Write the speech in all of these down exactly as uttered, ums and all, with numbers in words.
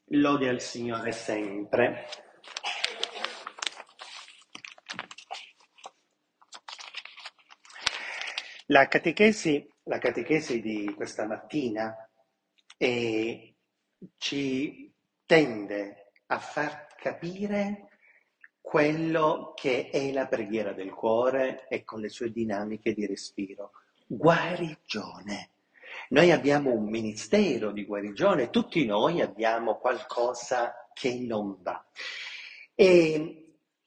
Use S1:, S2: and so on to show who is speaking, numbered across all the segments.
S1: Lode al Signore sempre. La catechesi, la catechesi di questa mattina eh, ci tende a far capire quello che è la preghiera del cuore e con le sue dinamiche di respiro. Guarigione. Noi abbiamo un ministero di guarigione, tutti noi abbiamo qualcosa che non va. E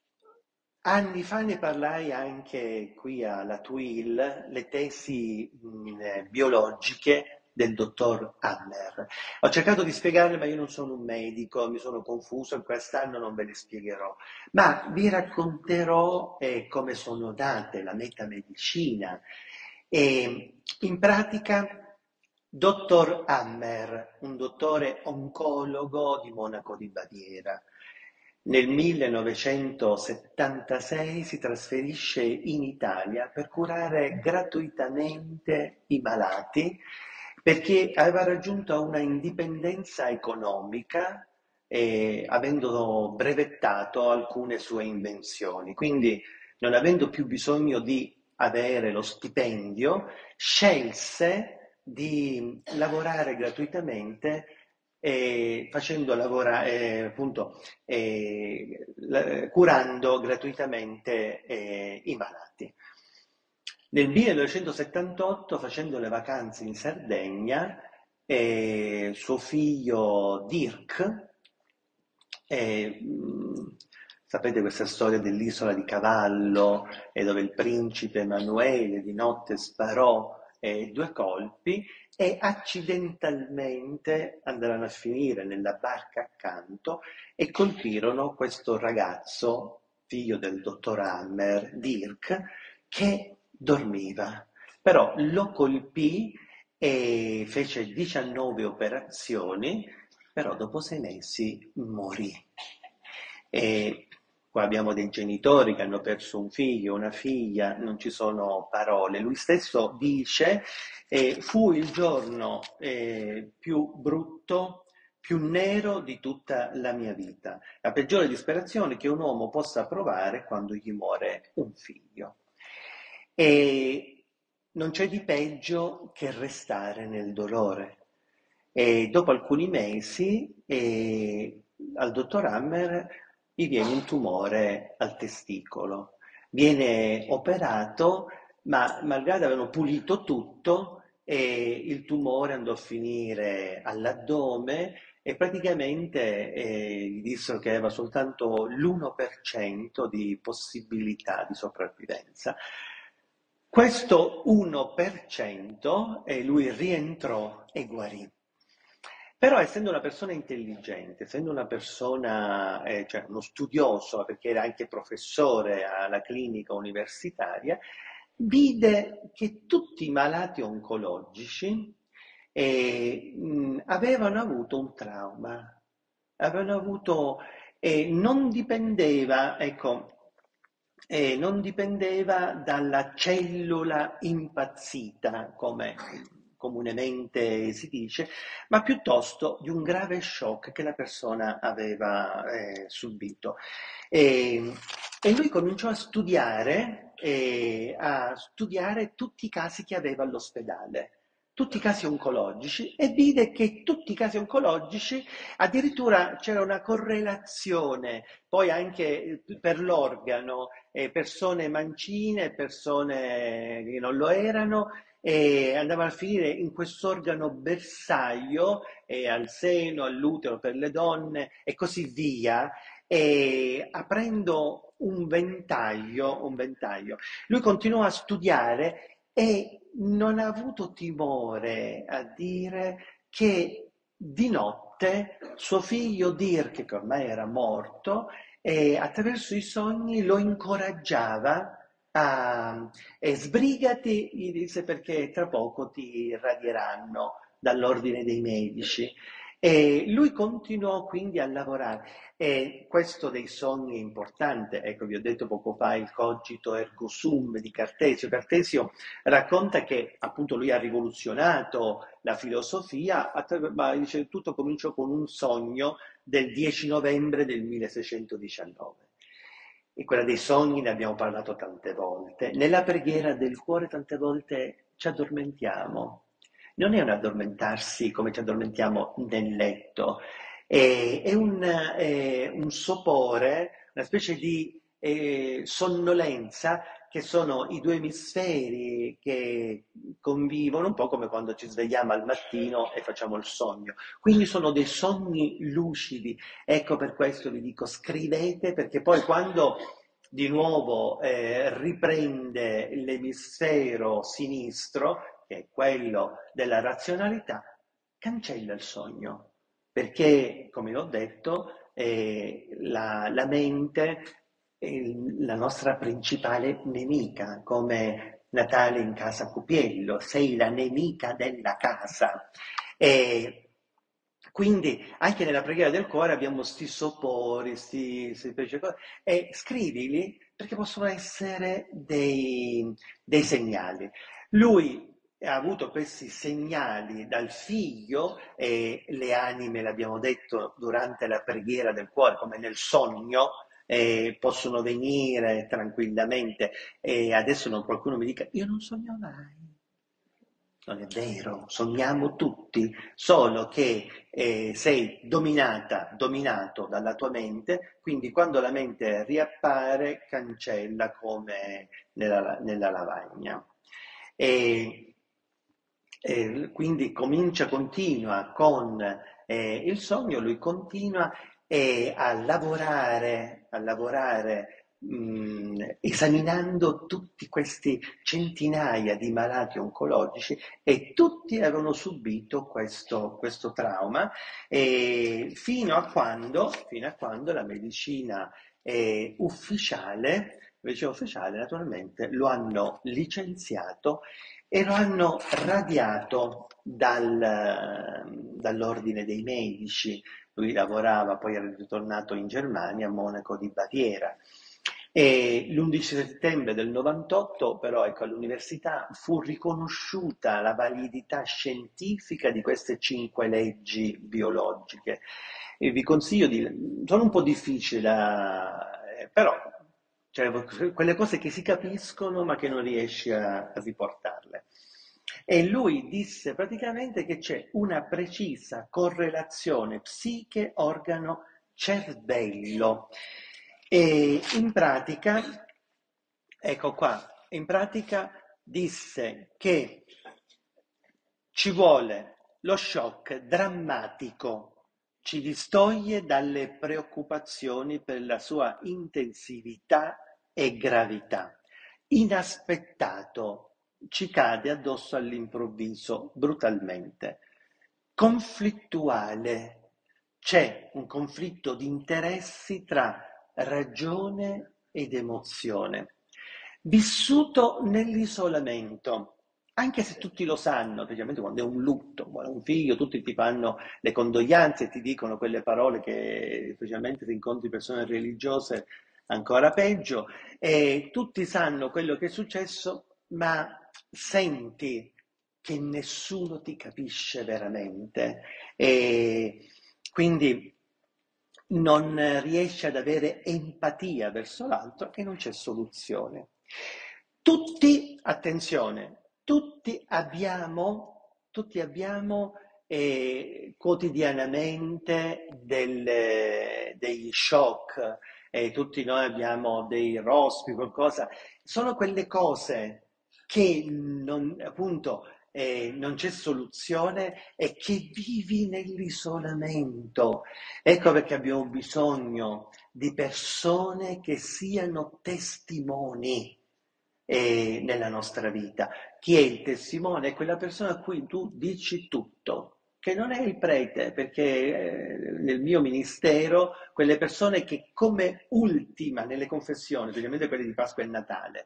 S1: anni fa ne parlai anche qui alla T U I L, le tesi mh, eh, biologiche del dottor Hammer. Ho cercato di spiegarle, ma io non sono un medico, mi sono confuso e quest'anno non ve le spiegherò. Ma vi racconterò eh, come sono nate la metamedicina. E, in pratica, dottor Hammer, un dottore oncologo di Monaco di Baviera, nel millenovecentosettantasei si trasferisce in Italia per curare gratuitamente i malati perché aveva raggiunto una indipendenza economica eh, avendo brevettato alcune sue invenzioni. Quindi, non avendo più bisogno di avere lo stipendio, scelse di lavorare gratuitamente eh, facendo lavorare, eh, appunto, eh, la- curando gratuitamente eh, i malati. Nel millenovecentosettantotto, facendo le vacanze in Sardegna, eh, suo figlio Dirk, eh, mh, sapete questa storia dell'isola di Cavallo, eh, dove il principe Emanuele di notte sparò eh, due colpi e accidentalmente andarono a finire nella barca accanto e colpirono questo ragazzo, figlio del dottor Hammer, Dirk, che dormiva. Però lo colpì e fece diciannove operazioni, però dopo sei mesi morì. E qua abbiamo dei genitori che hanno perso un figlio, una figlia, non ci sono parole. Lui stesso dice, eh, fu il giorno eh, più brutto, più nero di tutta la mia vita. La peggiore disperazione che un uomo possa provare quando gli muore un figlio. E non c'è di peggio che restare nel dolore. E dopo alcuni mesi eh, al dottor Hammer gli viene un tumore al testicolo. Viene operato, ma malgrado avevano pulito tutto, e il tumore andò a finire all'addome e praticamente eh, gli dissero che aveva soltanto l'uno per cento di possibilità di sopravvivenza. Questo uno per cento e lui rientrò e guarì. Però essendo una persona intelligente, essendo una persona, eh, cioè uno studioso, perché era anche professore alla clinica universitaria, vide che tutti i malati oncologici eh, mh, avevano avuto un trauma, avevano avuto, e non dipendeva, ecco, e non dipendeva dalla cellula impazzita, come comunemente si dice, ma piuttosto di un grave shock che la persona aveva eh, subito. E, e lui cominciò a studiare, eh, a studiare tutti i casi che aveva all'ospedale, tutti i casi oncologici, e vide che tutti i casi oncologici addirittura c'era una correlazione, poi anche per l'organo, eh, persone mancine, persone che non lo erano, e andavano a finire in quest'organo bersaglio, eh, al seno, all'utero per le donne e così via, e aprendo un ventaglio, un ventaglio. Lui continuò a studiare e non ha avuto timore a dire che di notte suo figlio Dirk, che ormai era morto, e attraverso i sogni lo incoraggiava a e sbrigati, gli disse, perché tra poco ti radieranno dall'ordine dei medici. E lui continuò quindi a lavorare e questo dei sogni è importante, ecco vi ho detto poco fa il cogito ergo sum di Cartesio. Cartesio racconta che appunto lui ha rivoluzionato la filosofia, attra- ma dice tutto cominciò con un sogno del dieci novembre del milleseicentodiciannove. E quella dei sogni ne abbiamo parlato tante volte. Nella preghiera del cuore tante volte ci addormentiamo. Non è un addormentarsi come ci addormentiamo nel letto, è, è un, è un sopore, una specie di eh, sonnolenza che sono i due emisferi che convivono, un po' come quando ci svegliamo al mattino e facciamo il sogno. Quindi sono dei sogni lucidi. Ecco per questo vi dico scrivete, perché poi quando di nuovo eh, riprende l'emisfero sinistro, che è quello della razionalità, cancella il sogno, perché, come ho detto, eh, la, la mente è la nostra principale nemica, come Natale in casa Cupiello, sei la nemica della casa. E quindi anche nella preghiera del cuore abbiamo sti sopori, sti, sti cose, e scrivili perché possono essere dei, dei segnali. Lui ha avuto questi segnali dal figlio e le anime, l'abbiamo detto durante la preghiera del cuore, come nel sogno, eh, possono venire tranquillamente e adesso non qualcuno mi dica io non sogno mai. Non è vero, sogniamo tutti, solo che eh, sei dominata, dominato dalla tua mente, quindi quando la mente riappare cancella come nella, nella lavagna. E, e quindi comincia, continua con eh, il sogno, lui continua eh, a lavorare, a lavorare mh, esaminando tutti questi centinaia di malati oncologici e tutti avevano subito questo, questo trauma e fino a quando, fino a quando la medicina eh, ufficiale, la medicina ufficiale naturalmente lo hanno licenziato e lo hanno radiato dal, dall'ordine dei medici. Lui lavorava, poi era ritornato in Germania, a Monaco di Baviera. E l'undici settembre del novantotto, però, ecco, all'università fu riconosciuta la validità scientifica di queste cinque leggi biologiche. E vi consiglio di... sono un po' difficili da... eh, però, cioè, quelle cose che si capiscono ma che non riesci a, a riportarle. E lui disse praticamente che c'è una precisa correlazione psiche-organo-cervello. E in pratica, ecco qua, in pratica disse che ci vuole lo shock drammatico, ci distoglie dalle preoccupazioni per la sua intensività e gravità. Inaspettato, ci cade addosso all'improvviso, brutalmente. Conflittuale, c'è un conflitto di interessi tra ragione ed emozione. Vissuto nell'isolamento, anche se tutti lo sanno, specialmente quando è un lutto, quando è un figlio, tutti ti fanno le condoglianze e ti dicono quelle parole che, specialmente se incontri persone religiose, ancora peggio, e tutti sanno quello che è successo, ma senti che nessuno ti capisce veramente e quindi non riesci ad avere empatia verso l'altro e non c'è soluzione. Tutti, attenzione, tutti abbiamo, tutti abbiamo eh, quotidianamente delle, degli shock, eh, tutti noi abbiamo dei rospi, qualcosa, sono quelle cose che non, appunto eh, non c'è soluzione e che vivi nell'isolamento. Ecco perché abbiamo bisogno di persone che siano testimoni eh, nella nostra vita. Chi è il testimone? È quella persona a cui tu dici tutto, che non è il prete, perché eh, nel mio ministero quelle persone che come ultima nelle confessioni, specialmente quelle di Pasqua e Natale,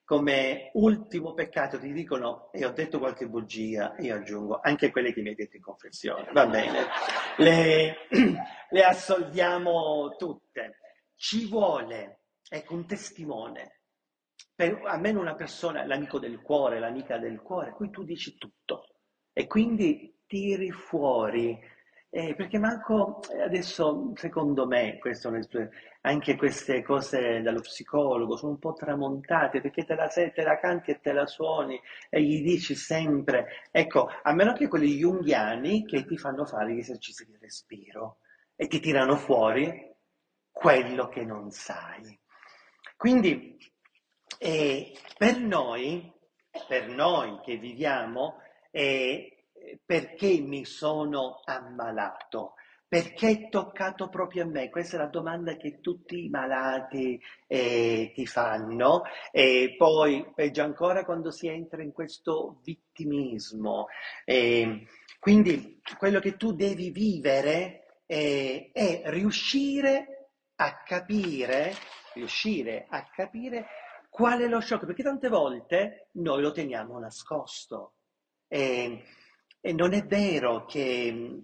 S1: come ultimo peccato ti dicono, e ho detto qualche bugia, io aggiungo anche quelle che mi hai detto in confessione, va bene, le, le assolviamo tutte. Ci vuole, ecco, un testimone, per, almeno una persona, l'amico del cuore, l'amica del cuore, a cui tu dici tutto e quindi tiri fuori, eh, perché manco eh, adesso, secondo me, questo, anche queste cose dallo psicologo sono un po' tramontate, perché te la, te la canti e te la suoni e gli dici sempre, ecco, a meno che quelli junghiani che ti fanno fare gli esercizi di respiro e ti tirano fuori quello che non sai. Quindi eh, per noi, per noi che viviamo, eh, perché mi sono ammalato? Perché è toccato proprio a me? Questa è la domanda che tutti i malati eh, ti fanno. E poi, peggio ancora, quando si entra in questo vittimismo. Eh, quindi, quello che tu devi vivere eh, è riuscire a capire, riuscire a capire qual è lo shock, perché tante volte noi lo teniamo nascosto. E, e non è vero che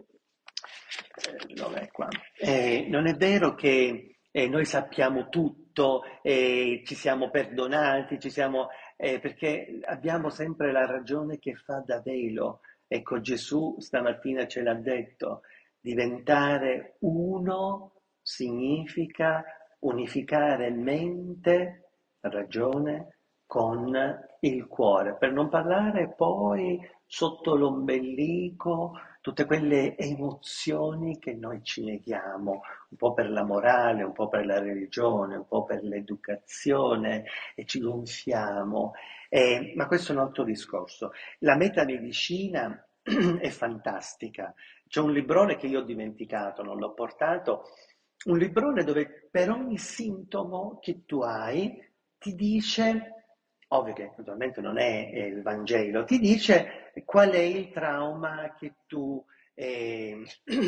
S1: eh, dov'è qua? Eh, non è vero che eh, noi sappiamo tutto, e ci siamo perdonati, ci siamo, eh, perché abbiamo sempre la ragione che fa da velo. Ecco, Gesù stamattina ce l'ha detto, diventare uno significa unificare mente, ragione con il cuore, per non parlare poi sotto l'ombelico tutte quelle emozioni che noi ci neghiamo, un po' per la morale, un po' per la religione, un po' per l'educazione e ci gonfiamo. Eh, ma questo è un altro discorso. La metamedicina è fantastica. C'è un librone che io ho dimenticato, non l'ho portato, un librone dove per ogni sintomo che tu hai ti dice, ovvio che naturalmente non è eh, il Vangelo, ti dice qual è il trauma che tu eh,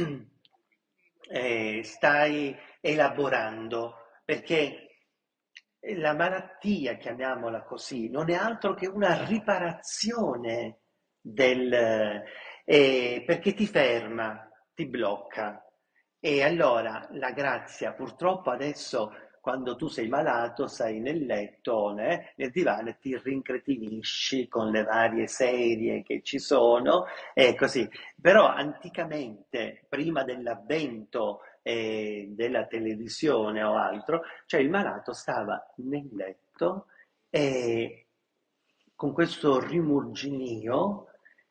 S1: eh, stai elaborando, perché la malattia, chiamiamola così, non è altro che una riparazione del, eh, perché ti ferma, ti blocca. E allora la grazia, purtroppo adesso quando tu sei malato, sei nel letto, né, nel divano e ti rincretinisci con le varie serie che ci sono e così. Però anticamente, prima dell'avvento eh, della televisione o altro, cioè il malato stava nel letto e con questo rimurginio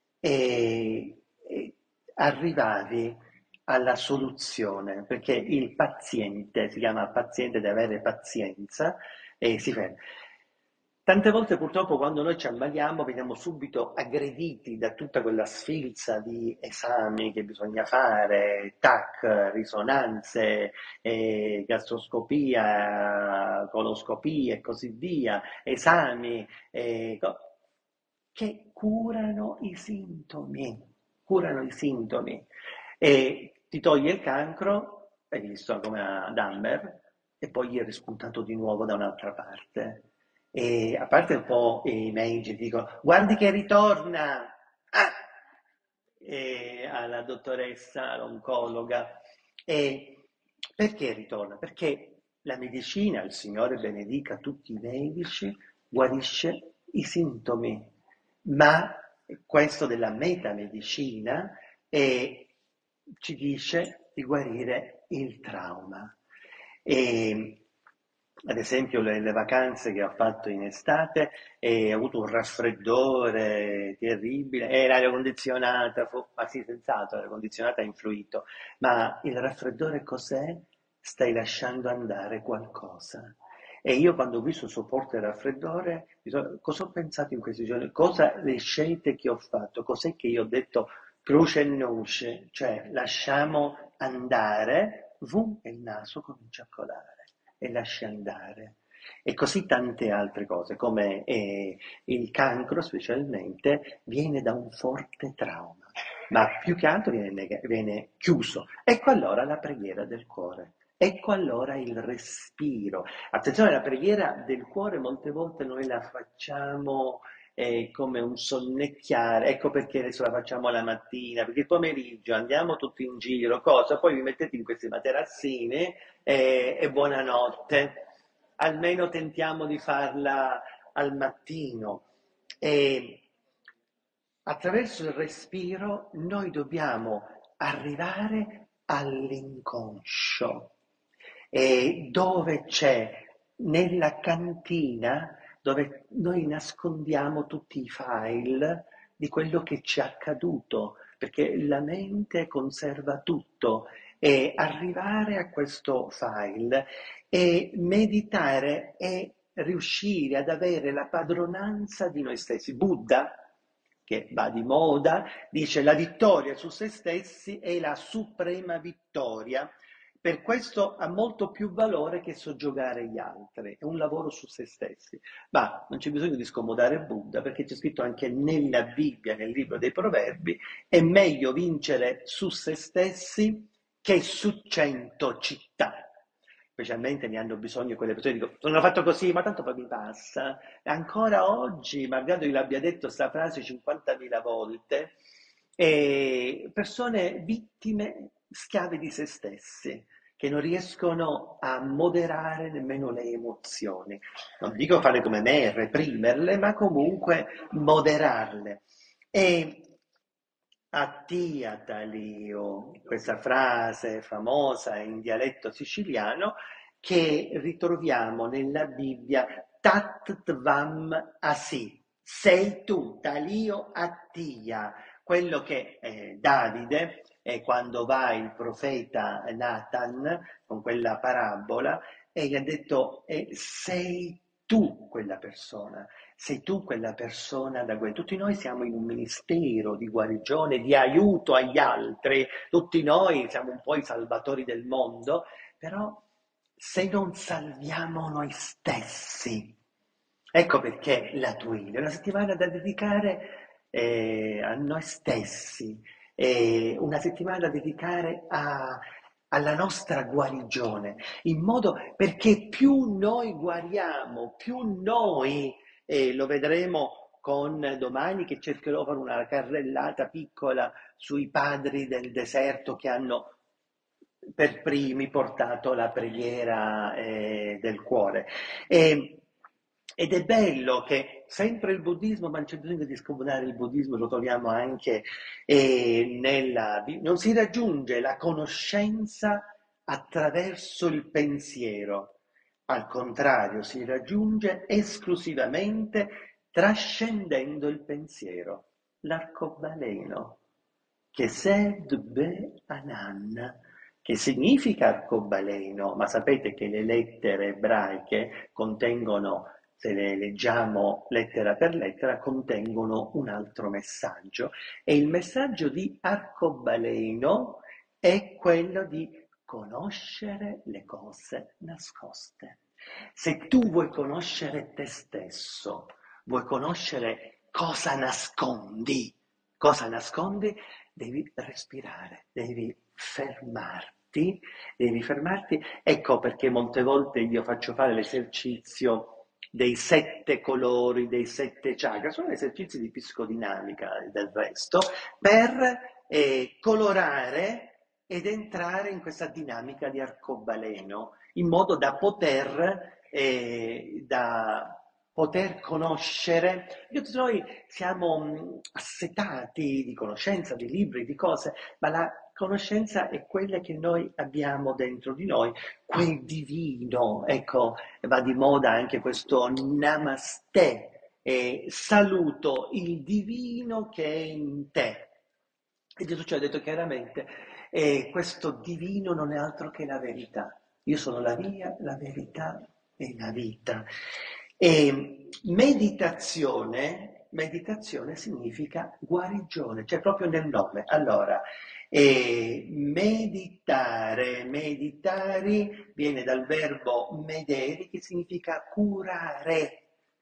S1: e, e arrivavi alla soluzione, perché il paziente, si chiama paziente, deve avere pazienza e si ferma. Tante volte purtroppo quando noi ci ammaliamo veniamo subito aggrediti da tutta quella sfilza di esami che bisogna fare, tac, risonanze, eh, gastroscopia, coloscopia e così via, esami eh, che curano i sintomi, curano i sintomi e ti toglie il cancro, hai visto come a Dahmer, e poi gli è rispuntato di nuovo da un'altra parte. E a parte un po' i medici dicono, guardi che ritorna, ah! E alla dottoressa, l'oncologa. E perché ritorna? Perché la medicina, il Signore benedica tutti i medici, guarisce i sintomi, ma questo della metamedicina eh, ci dice di guarire il trauma. E, ad esempio le, le vacanze che ho fatto in estate e ho avuto un raffreddore terribile e l'aria condizionata, fu, ma sì, senz'altro l'aria condizionata ha influito, ma il raffreddore cos'è? Stai lasciando andare qualcosa. E io quando ho visto il suo forte raffreddore, mi sono- cosa ho pensato in questi giorni? Cosa le scelte che ho fatto? Cos'è che io ho detto croce e noce? Cioè lasciamo andare, vum, e il naso comincia a colare e lasci andare. E così tante altre cose, come eh, il cancro specialmente, viene da un forte trauma, ma più che altro viene, nega- viene chiuso. Ecco allora la preghiera del cuore. Ecco allora il respiro. Attenzione, la preghiera del cuore molte volte noi la facciamo eh, come un sonnecchiare, ecco perché adesso la facciamo la mattina, perché il pomeriggio andiamo tutti in giro, cosa? Poi vi mettete in questi materassini eh, e buonanotte. Almeno tentiamo di farla al mattino. E attraverso il respiro noi dobbiamo arrivare all'inconscio, e dove c'è nella cantina dove noi nascondiamo tutti i file di quello che ci è accaduto, perché la mente conserva tutto, e arrivare a questo file e meditare e riuscire ad avere la padronanza di noi stessi. Buddha, che va di moda, dice la vittoria su se stessi è la suprema vittoria. Per questo ha molto più valore che soggiogare gli altri, è un lavoro su se stessi. Ma non c'è bisogno di scomodare Buddha, perché c'è scritto anche nella Bibbia, nel libro dei Proverbi, è meglio vincere su se stessi che su cento città. Specialmente ne hanno bisogno quelle persone che dicono, sono fatto così, ma tanto poi mi passa. E ancora oggi, malgrado io l'abbia detto questa frase cinquantamila volte, e persone vittime, schiave di se stessi, che non riescono a moderare nemmeno le emozioni. Non dico fare come me, reprimerle, ma comunque moderarle. E Attia Talio, questa frase famosa in dialetto siciliano che ritroviamo nella Bibbia, Tat Tvam Asi, sei tu, Talio Attia, quello che eh, Davide, eh, quando va il profeta Nathan con quella parabola, e gli ha detto, eh, sei tu quella persona. Sei tu quella persona da guarire. Tutti noi siamo in un ministero di guarigione, di aiuto agli altri, tutti noi siamo un po' i salvatori del mondo, però se non salviamo noi stessi, ecco perché la Twin è una settimana da dedicare eh, a noi stessi, eh, una settimana da dedicare a, alla nostra guarigione, in modo perché più noi guariamo, più noi e lo vedremo con domani che cercherò di fare una carrellata piccola sui padri del deserto che hanno per primi portato la preghiera eh, del cuore. E, ed è bello che sempre il buddismo, ma non c'è bisogno di scomodare il buddismo, lo troviamo anche eh, nella Bibbia, non si raggiunge la conoscenza attraverso il pensiero, al contrario, si raggiunge esclusivamente trascendendo il pensiero. L'arcobaleno, che Sed Be Anan, che significa arcobaleno, ma sapete che le lettere ebraiche contengono, se le leggiamo lettera per lettera, contengono un altro messaggio. E il messaggio di arcobaleno è quello di conoscere le cose nascoste. Se tu vuoi conoscere te stesso, vuoi conoscere cosa nascondi, cosa nascondi, devi respirare, devi fermarti, devi fermarti. Ecco perché molte volte io faccio fare l'esercizio dei sette colori, dei sette chakra, sono esercizi di psicodinamica del resto, per eh, colorare ed entrare in questa dinamica di arcobaleno, in modo da poter, eh, da poter conoscere. Io, noi siamo mh, assetati di conoscenza, di libri, di cose, ma la conoscenza è quella che noi abbiamo dentro di noi, quel divino. Ecco, va di moda anche questo namaste, e saluto il divino che è in te. E Gesù ci ha detto chiaramente, e questo divino non è altro che la verità. Io sono la via, la verità e la vita. E meditazione, meditazione significa guarigione, cioè proprio nel nome. Allora, eh, meditare, meditari viene dal verbo mederi, che significa curare,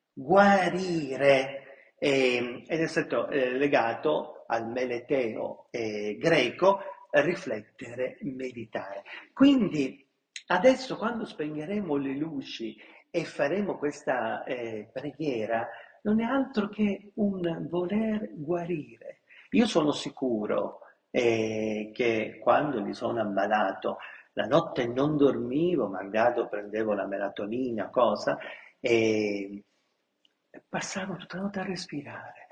S1: guarire, eh, ed è stato eh, legato al meleteo eh, greco, riflettere, meditare. Quindi Adesso, quando spegneremo le luci e faremo questa eh, preghiera, non è altro che un voler guarire. Io sono sicuro eh, che quando mi sono ammalato, la notte non dormivo, malgrado prendevo la melatonina, cosa, e passavo tutta la notte a respirare.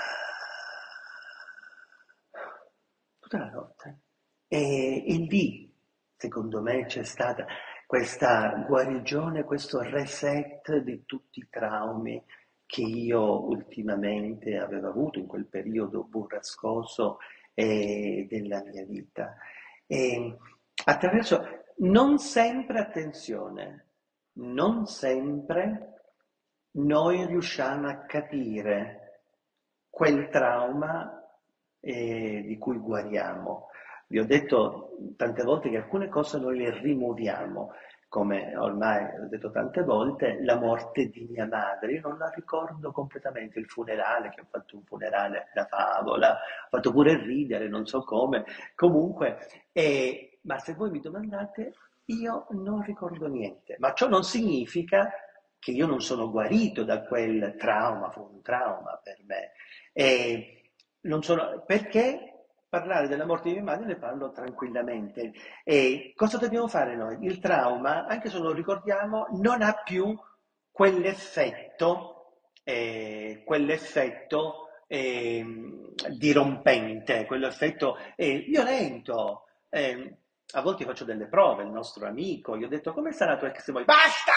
S1: Tutta la notte. E, e lì, secondo me, c'è stata questa guarigione, questo reset di tutti i traumi che io ultimamente avevo avuto in quel periodo burrascoso eh, della mia vita. E attraverso, non sempre, attenzione, non sempre noi riusciamo a capire quel trauma eh, di cui guariamo. Vi ho detto tante volte che alcune cose noi le rimuoviamo, come ormai ho detto tante volte, la morte di mia madre. Io non la ricordo completamente, il funerale, che ho fatto un funerale da favola, ho fatto pure ridere, non so come. Comunque, eh, ma se voi mi domandate, io non ricordo niente. Ma ciò non significa che io non sono guarito da quel trauma, fu un trauma per me. E non sono, perché parlare della morte di mia madre ne parlo tranquillamente. E cosa dobbiamo fare noi? Il trauma, anche se non lo ricordiamo, non ha più quell'effetto, eh, quell'effetto eh, dirompente, quell'effetto eh, violento. Eh, a volte faccio delle prove, il nostro amico, gli ho detto come sarà la tua ex? Basta!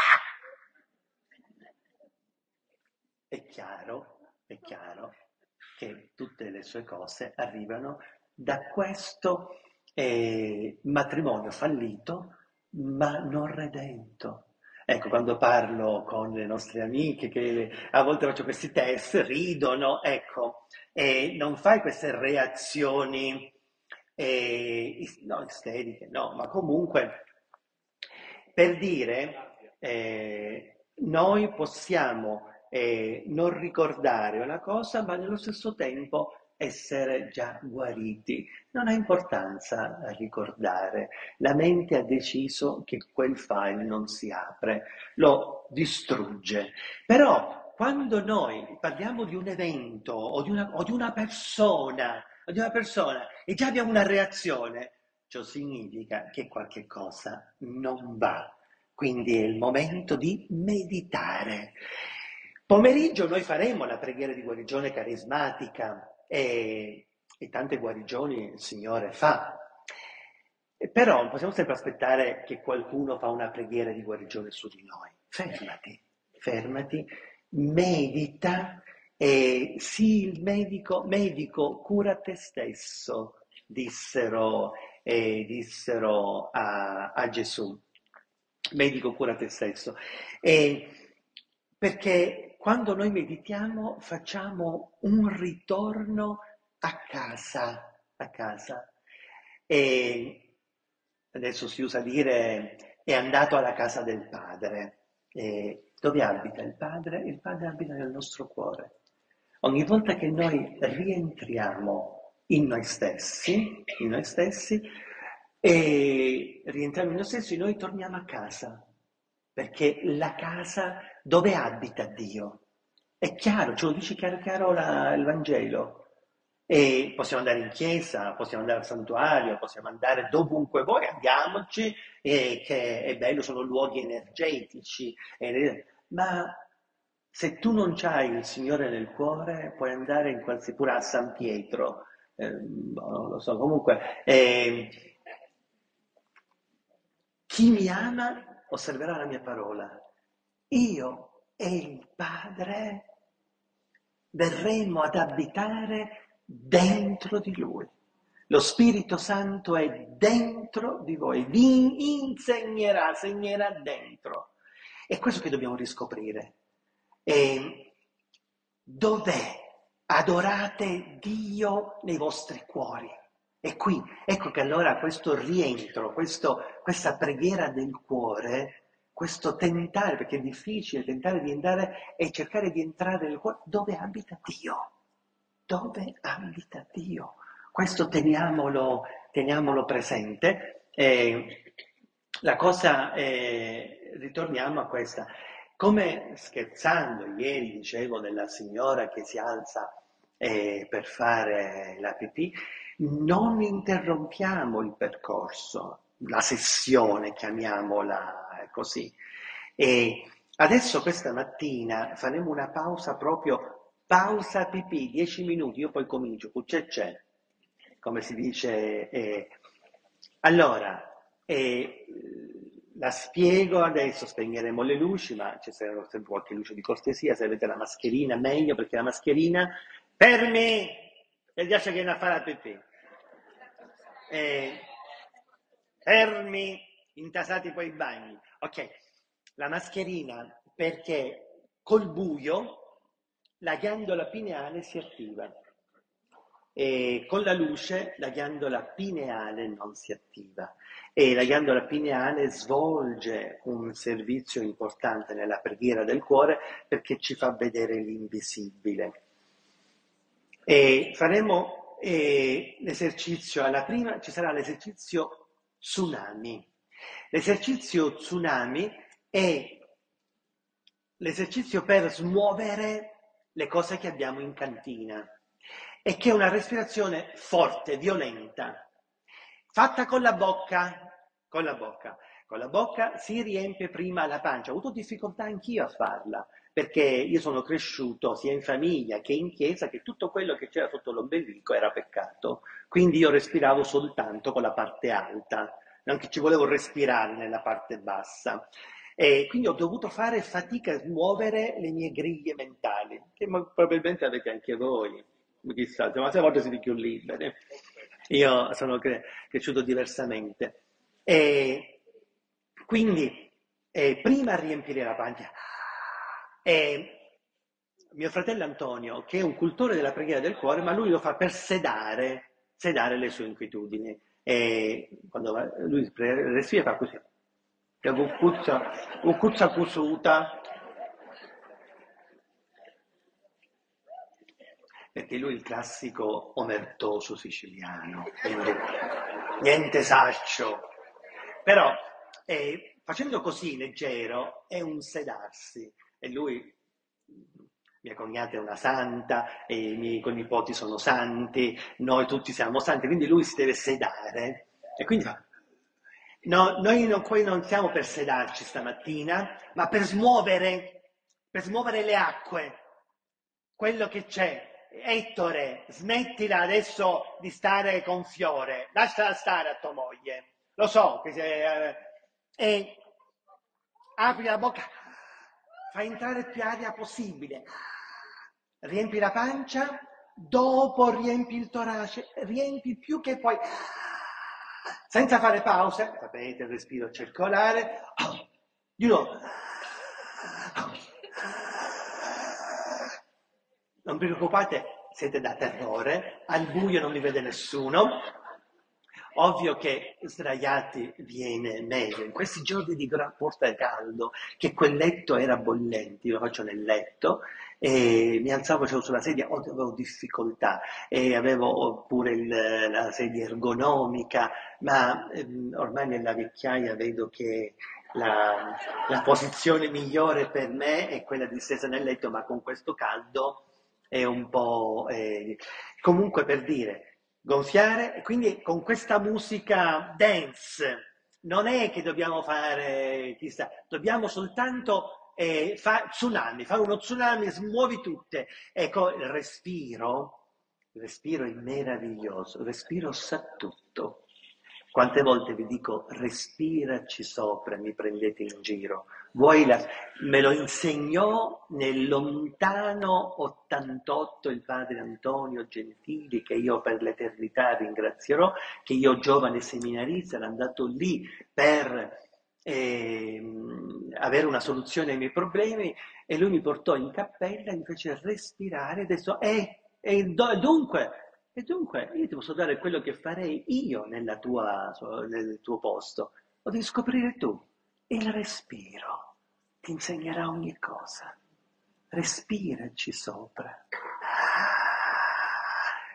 S1: È chiaro, è chiaro che tutte le sue cose arrivano da questo eh, matrimonio fallito, ma non redento. Ecco, quando parlo con le nostre amiche, che a volte faccio questi test, ridono, ecco, e non fai queste reazioni eh, is- no, isteriche, no, ma comunque per dire, eh, noi possiamo eh, non ricordare una cosa, ma nello stesso tempo essere già guariti. Non ha importanza a ricordare. La mente ha deciso che quel file non si apre, lo distrugge. Però quando noi parliamo di un evento o di una, o di una persona, o di una persona e già abbiamo una reazione, ciò significa che qualche cosa non va. Quindi è il momento di meditare. Pomeriggio noi faremo la preghiera di guarigione carismatica e, e tante guarigioni il Signore fa. Però non possiamo sempre aspettare che qualcuno fa una preghiera di guarigione su di noi. Fermati, fermati, medita e sii il medico, medico, cura te stesso, dissero, eh, dissero a, a Gesù. Medico, cura te stesso. E perché quando noi meditiamo facciamo un ritorno a casa, a casa. E adesso si usa dire è andato alla casa del Padre. E dove abita il Padre? Il Padre abita nel nostro cuore. Ogni volta che noi rientriamo in noi stessi, in noi stessi, e rientriamo in noi stessi, noi torniamo a casa, perché la casa dove abita Dio. È chiaro, ce lo dice chiaro chiaro la- il Vangelo. E possiamo andare in chiesa, possiamo andare al santuario, possiamo andare dovunque vuoi, andiamoci, e che è bello, sono luoghi energetici, e- ma se tu non c'hai il Signore nel cuore, puoi andare in qualsiasi, pure a San Pietro, eh, boh, non lo so, comunque, eh, chi mi ama osserverà la mia parola. Io e il Padre verremo ad abitare dentro di Lui. Lo Spirito Santo è dentro di voi, vi insegnerà, segnerà dentro. È questo che dobbiamo riscoprire. E dov'è? Adorate Dio nei vostri cuori. E qui, ecco che allora questo rientro, questo, questa preghiera del cuore, questo tentare, perché è difficile tentare di andare e cercare di entrare nel cuore, dove abita Dio? Dove abita Dio? Questo teniamolo, teniamolo presente. Eh, la cosa è, ritorniamo a questa, come scherzando ieri dicevo della signora che si alza eh, per fare la pipì, non interrompiamo il percorso, la sessione, chiamiamola così. E adesso questa mattina faremo una pausa proprio, pausa pipì, dieci minuti, io poi comincio, c'è c'è, come si dice. Eh. Allora, eh, la spiego adesso, spegneremo le luci, ma ci sarà sempre qualche luce di cortesia, se avete la mascherina meglio, perché la mascherina, fermi, e piace che viene a fare la pipì. Eh, fermi, intasati poi i bagni. Ok, la mascherina perché col buio la ghiandola pineale si attiva e con la luce la ghiandola pineale non si attiva e la ghiandola pineale svolge un servizio importante nella preghiera del cuore perché ci fa vedere l'invisibile. E faremo eh, l'esercizio, alla prima ci sarà l'esercizio tsunami. L'esercizio tsunami è l'esercizio per smuovere le cose che abbiamo in cantina e che è una respirazione forte, violenta, fatta con la bocca, con la bocca. Con la bocca si riempie prima la pancia. Ho avuto difficoltà anch'io a farla, perché io sono cresciuto sia in famiglia che in chiesa che tutto quello che c'era sotto l'ombelico era peccato. Quindi io respiravo soltanto con la parte alta, non che ci volevo respirare nella parte bassa. E quindi ho dovuto fare fatica a smuovere le mie griglie mentali, che probabilmente avete anche voi, chissà, ma a volte siete più liberi. Io sono cre- cresciuto diversamente. E quindi eh, prima a riempire la pancia. E mio fratello Antonio, che è un cultore della preghiera del cuore, ma lui lo fa per sedare, sedare le sue inquietudini. E quando va- lui respira fa così. Che cucuzza, cucuzza cusuta, perché lui è il classico omertoso siciliano, quindi niente saccio. Però eh, facendo così leggero è un sedarsi e lui, mia cognata è una santa, e i miei conipoti sono santi, noi tutti siamo santi, quindi lui si deve sedare e quindi fa. No, noi non, poi non siamo per sedarci stamattina, ma per smuovere, per smuovere le acque, quello che c'è. Ettore, smettila adesso di stare con Fiore, lasciala stare a tua moglie. Lo so che sei, eh, e apri la bocca, fai entrare più aria possibile, riempi la pancia, dopo riempi il torace, riempi più che puoi, senza fare pause, sapete il respiro circolare, di nuovo. Non vi preoccupate, siete da terrore, al buio non mi vede nessuno. Ovvio che sdraiati viene meglio. In questi giorni di gran forte caldo, che quel letto era bollente, io lo faccio nel letto, e mi alzavo, facevo sulla sedia, avevo difficoltà, e avevo pure il, la sedia ergonomica, ma ehm, ormai nella vecchiaia vedo che la, la posizione migliore per me è quella di stesa nel letto, ma con questo caldo è un po'. Eh, comunque per dire, gonfiare, e quindi con questa musica dance non è che dobbiamo fare, chissà, dobbiamo soltanto eh, fare tsunami, fare uno tsunami, smuovi tutte. Ecco, il respiro, il respiro è meraviglioso, il respiro sa tutto. Quante volte vi dico respiraci sopra, mi prendete in giro. Voi la, me lo insegnò nel lontano ottantotto il padre Antonio Gentili, che io per l'eternità ringrazierò, che io giovane seminarista ero andato lì per eh, avere una soluzione ai miei problemi e lui mi portò in cappella e mi fece respirare e adesso, eh, e dunque, e dunque io ti posso dare quello che farei io nella tua, nel tuo posto, lo devi scoprire tu. Il respiro ti insegnerà ogni cosa. Respiraci sopra.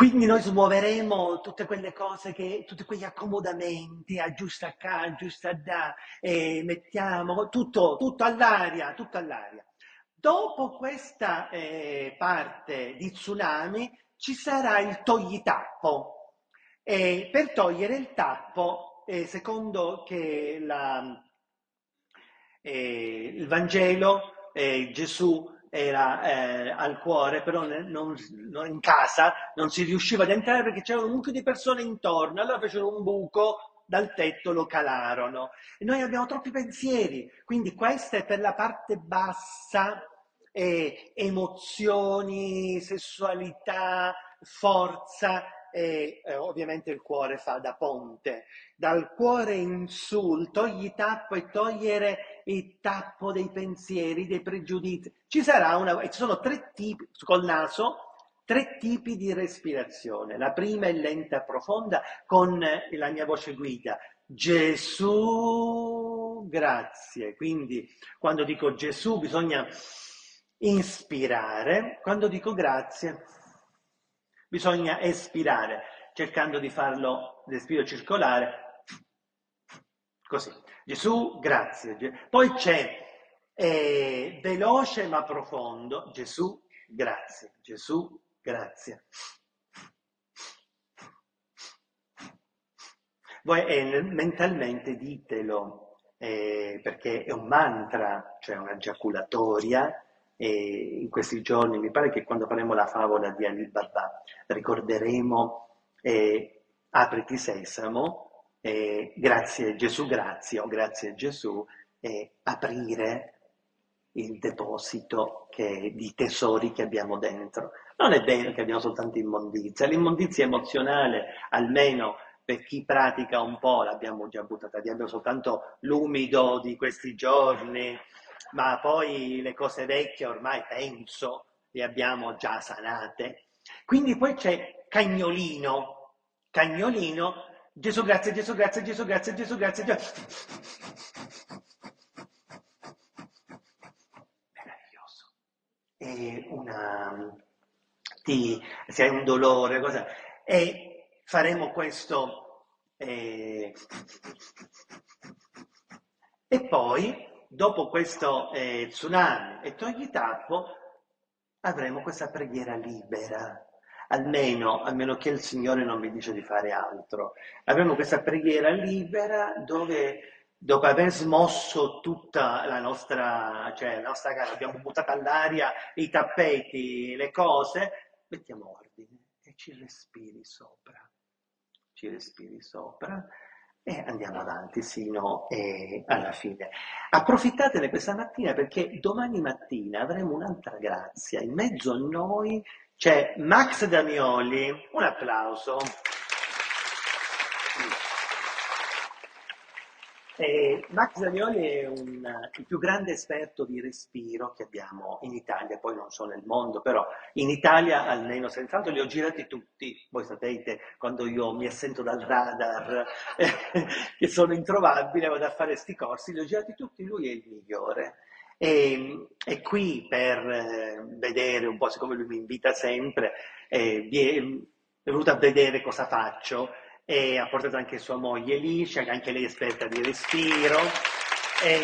S1: Quindi noi smuoveremo tutte quelle cose che, tutti quegli accomodamenti, aggiusta qua, aggiusta là, e mettiamo tutto, tutto all'aria, tutto all'aria. Dopo questa eh, parte di tsunami ci sarà il toglitappo. E per togliere il tappo, eh, secondo che la, eh, il Vangelo, eh, Gesù era eh, al cuore, però ne- non, non- in casa non si riusciva ad entrare perché c'era un mucchio di persone intorno, allora fecero un buco dal tetto, lo calarono. E noi abbiamo troppi pensieri, quindi questa è per la parte bassa, eh, emozioni, sessualità, forza, e eh, ovviamente il cuore fa da ponte. Dal cuore in su, il togli tappo e togliere il tappo dei pensieri, dei pregiudizi. Ci sarà una, ci sono tre tipi, col naso, tre tipi di respirazione. La prima è lenta e profonda con la mia voce guida. Gesù, grazie. Quindi quando dico Gesù bisogna inspirare, quando dico grazie bisogna espirare, cercando di farlo respiro circolare, così. Gesù, grazie. Poi c'è eh, veloce ma profondo, Gesù, grazie. Gesù, grazie. Voi eh, mentalmente ditelo, eh, perché è un mantra, cioè una giaculatoria, e in questi giorni mi pare che quando faremo la favola di Ali Baba ricorderemo eh, apriti sesamo, eh, grazie Gesù, grazie o grazie Gesù, e aprire il deposito che- di tesori che abbiamo dentro. Non è vero che abbiamo soltanto immondizia, l'immondizia emozionale, almeno per chi pratica un po', l'abbiamo già buttata via, abbiamo soltanto l'umido di questi giorni, ma poi le cose vecchie ormai penso le abbiamo già sanate. Quindi poi c'è Cagnolino, Cagnolino, Gesù grazie, Gesù grazie, Gesù grazie, Gesù grazie, Gesù. Meraviglioso. E una, ti, se hai un dolore, cosa, e faremo questo, eh, e poi dopo questo eh, tsunami e togli tappo avremo questa preghiera libera, almeno, a meno che il Signore non mi dice di fare altro. Avremo questa preghiera libera dove, dopo aver smosso tutta la nostra, cioè la nostra casa, abbiamo buttato all'aria i tappeti, le cose, mettiamo ordine e ci respiri sopra. Ci respiri sopra e andiamo avanti sino eh, alla fine. Approfittatene questa mattina perché domani mattina avremo un'altra grazia. In mezzo a noi c'è Max Damioli. Un applauso. Eh, Max Damioli è un, il più grande esperto di respiro che abbiamo in Italia, poi non so nel mondo, però in Italia almeno senz'altro li ho girati tutti. Voi sapete, quando io mi assento dal radar, eh, che sono introvabile, vado a fare sti corsi, li ho girati tutti, lui è il migliore. E, e qui per eh, vedere un po', siccome lui mi invita sempre, eh, vi è, è venuto a vedere cosa faccio e ha portato anche sua moglie Alicia, che anche lei è esperta di respiro. E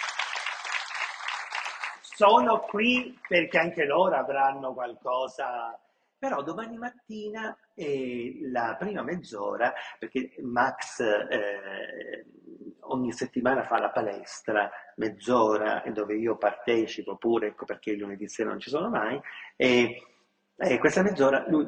S1: sono qui perché anche loro avranno qualcosa, però domani mattina eh, la prima mezz'ora, perché Max eh, ogni settimana fa la palestra, mezz'ora, dove io partecipo pure, ecco perché il lunedì sera non ci sono mai, e, e questa mezz'ora lui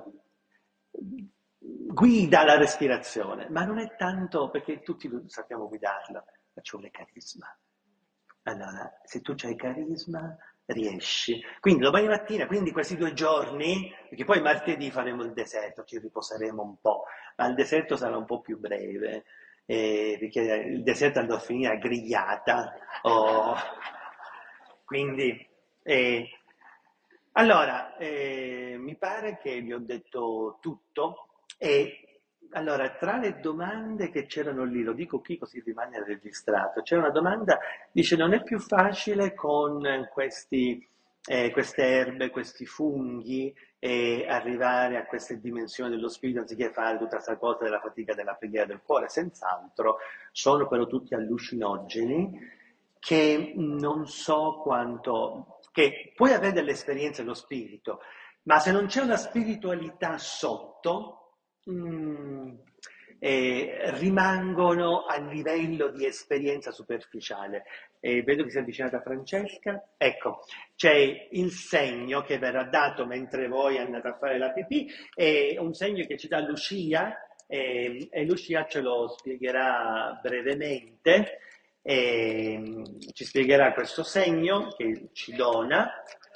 S1: guida la respirazione, ma non è tanto perché tutti sappiamo guidarla, ma ci vuole carisma. Allora, se tu c'hai carisma, riesci. Quindi domani mattina, quindi questi due giorni, perché poi martedì faremo il deserto, ci riposeremo un po', ma il deserto sarà un po' più breve, eh, perché il deserto andrà a finire a grigliata. Oh. Quindi, eh, allora, eh, mi pare che vi ho detto tutto. E allora, tra le domande che c'erano lì, lo dico qui così rimane registrato, c'era una domanda, dice non è più facile con questi, eh, queste erbe, questi funghi e arrivare a queste dimensioni dello spirito anziché fare tutta questa cosa della fatica della preghiera del cuore, senz'altro, sono però tutti allucinogeni che non so quanto, che puoi avere delle esperienze dello spirito, ma se non c'è una spiritualità sotto, mm, eh, rimangono a livello di esperienza superficiale. E vedo che si è avvicinata Francesca. Ecco, c'è il segno che verrà dato mentre voi andate a fare la pipì, è un segno che ci dà Lucia, e, e Lucia ce lo spiegherà brevemente. E, ci spiegherà questo segno che ci dona.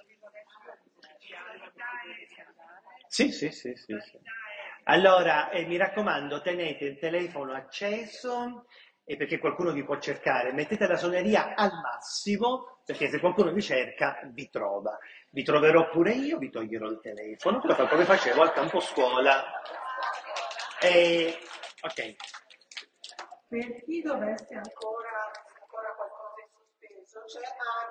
S1: Sì, sì, sì, sì, sì. Allora, eh, mi raccomando, tenete il telefono acceso e perché qualcuno vi può cercare, mettete la suoneria al massimo perché se qualcuno vi cerca vi trova. Vi troverò pure io, vi toglierò il telefono, come fa- come facevo al campo scuola. E, ok.
S2: Per chi dovesse ancora, ancora qualcosa in sospeso, c'è